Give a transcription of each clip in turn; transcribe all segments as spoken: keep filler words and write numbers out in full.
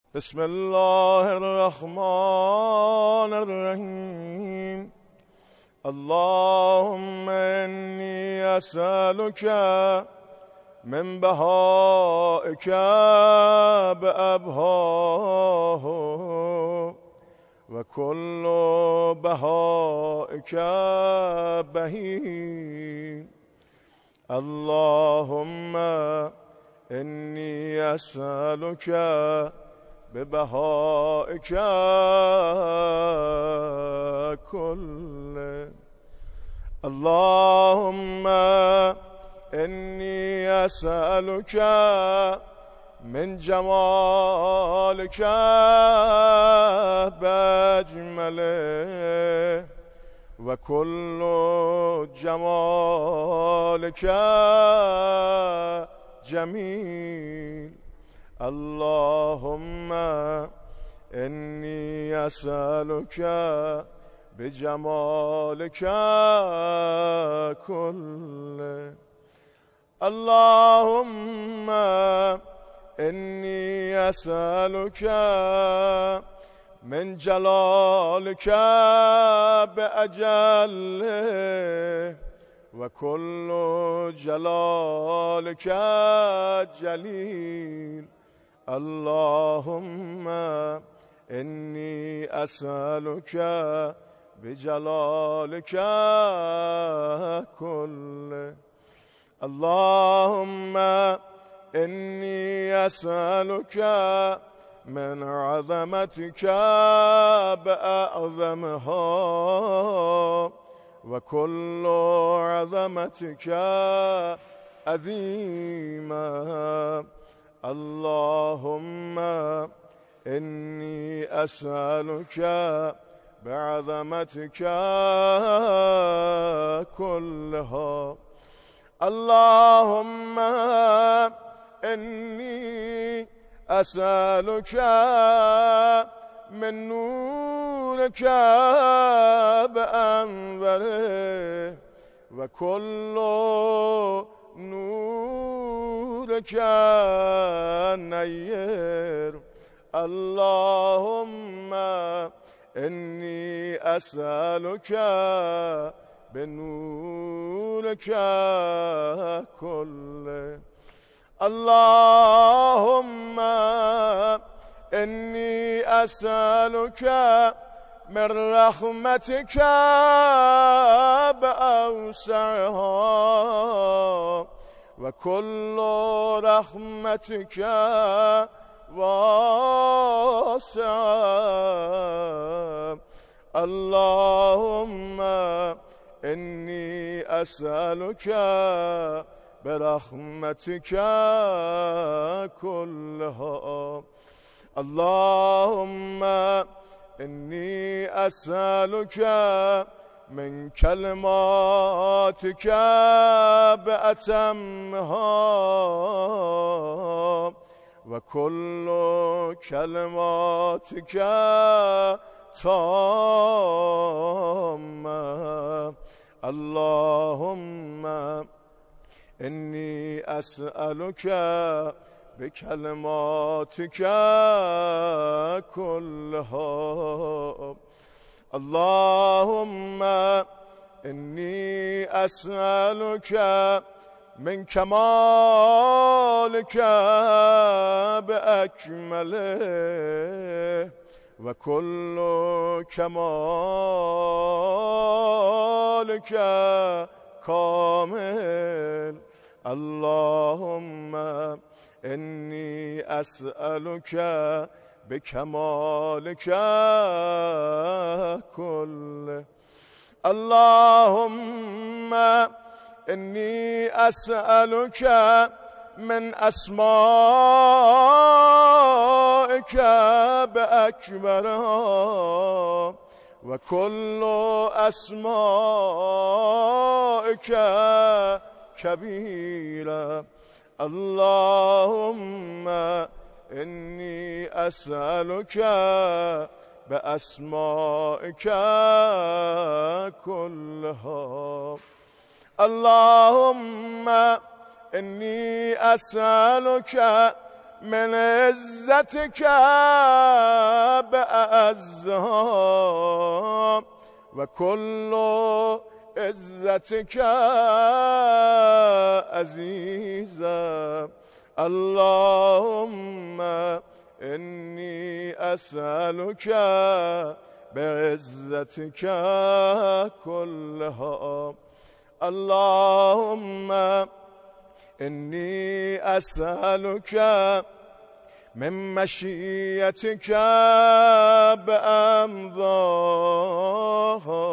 بسم الله الرحمن الرحیم. اللهم انی اسألک من بهائک بأبهاه و کل بهائک بهی. اللهم انی اسألک ببهائک کل. اللهم انی اسألک من جمالک باجمله و کل جمالک جمیل. اللهم انی اسألک بجمالک کله. اللهم انی اسألک من جلالک باجله و کل جلالک جلیل. اللهم انی اسألک بجلالک کله. اللهم انی اسألک من عظمتک بأعظمها و کل عظمتک عظیما. اللهم انی اسألک بعظمتک كلها. اللهم انی اسألک من نورک بأنوره و کل نورک نیر. اللهم انی اسألک بنورک کله. اللهم انی اسألک من رحمتک بأوسعها و کل رحمتک واسعة. اللهم انی اسألک برحمتک كلها. اللهم انی اسألک من کلماتک بأتمها و کل کلماتک تامة. اللهم انی اسألک بکلماتک كلها. اللهم انی اسألک من کمالک بأکمله و کل کمالک کامل. اللهم انی اسألک بکمالک کله. اللهم انی اسألک من اسمائک بأکبرها و کل اسمائک کبیرا. اللهم انی اسألک بأسمائک كلها. اللهم انی اسألک من عزتك بأعزها وكل عزتك عزيزا اللهم إني أسألك بعزتك كلها اللهم إني أسألك من مشيئتك بأمضاها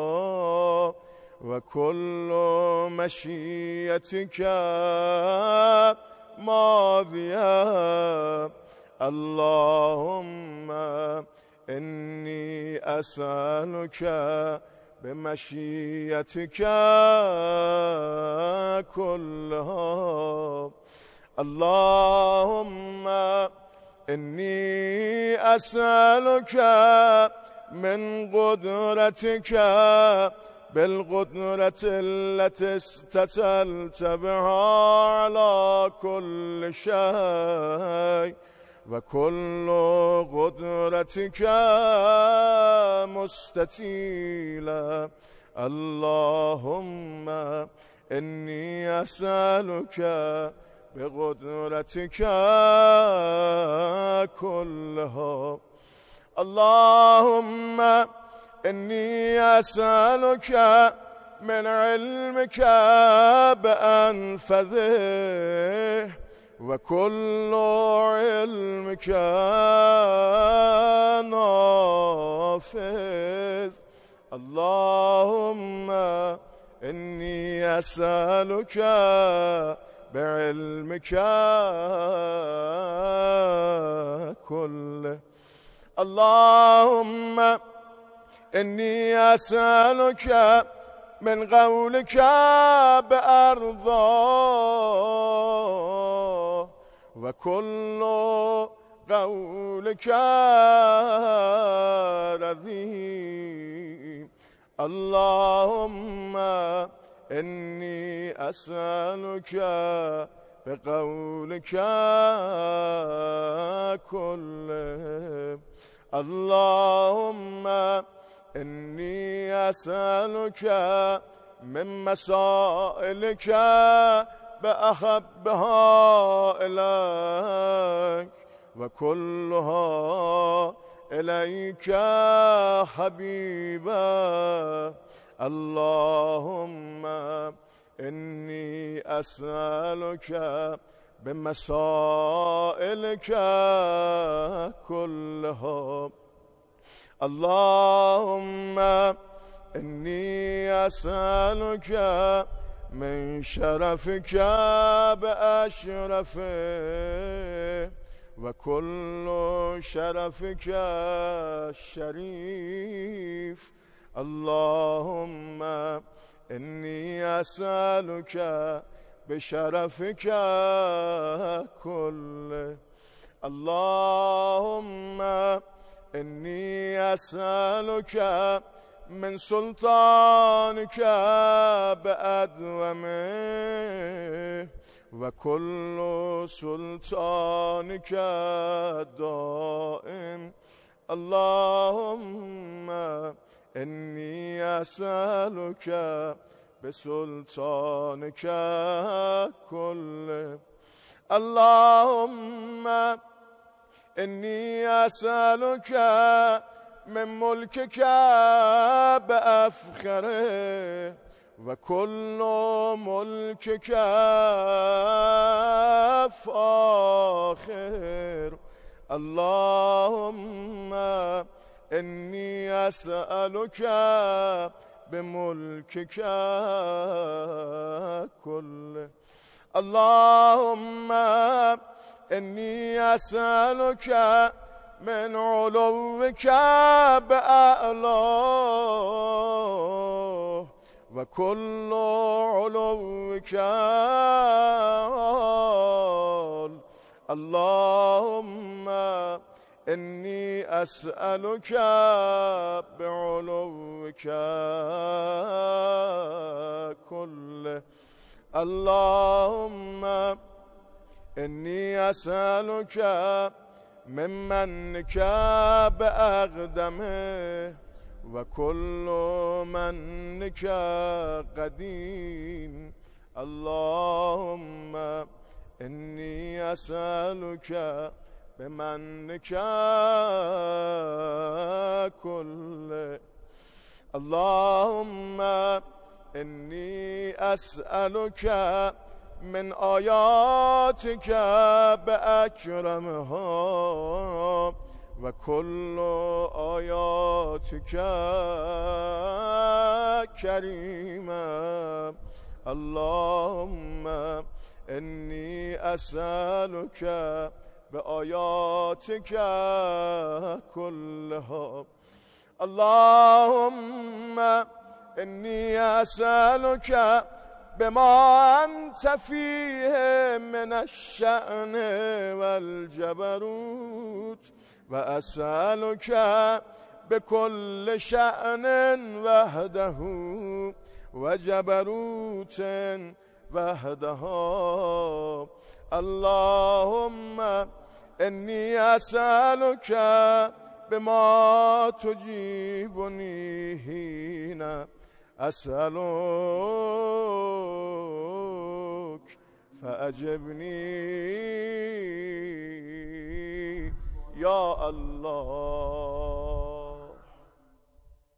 وكل مشيئتك ماضية اللهم إني أسألك بمشيئتك كلها اللهم إني أسألك من قدرتك بالقدرة التي استتلت بها على كل شيء وكل قدرتك مستطيلة اللهم إني أسألك بقدرتك كلها اللهم إني أسألك من علمك بأنفذه وكل علمك نافذ اللهم إني أسألك بعلمك كله اللهم إني أسألك من قولك بأرضاه وكل قولك رضي اللهم إني أسألك بقولك كله اللهم إني أسألك من مسائلك بأحبها إليك وكلها إليك حبيبا اللهم إني أسألك بمسائلك كلها اللهم إني أسألك من شرفك بأشرفه وكل شرفك الشريف اللهم إني أسألك بشرفك كله اللهم إني أسألك من سلطانك بأدومه وكل سلطانك دائم اللهم إني أسألك بسلطانك كله اللهم إني أسألك من ملكك بأفخره وكل ملكك فاخر اللهم إني أسألك بملكك كله اللهم إني أسألك من علوك بأعلاه وكل علوك عال اللهم إني أسألك بعلوك كله اللهم إني أسألك من منك بأقدمه وكل منك قديم. اللهم إني أسألك بمنك كله. اللهم إني أسألك من آياتك بأكرمها وكل آياتك كريمة. اللهم إني أسألك بآياتك كلها. اللهم إني أسألك بما أنت فيه من الشأن والجبروت، وأسألك بكل شأن وحده وجبروت وحده. اللهم إني أسألك بما تجيبني حين أسألك فأجبني يا الله.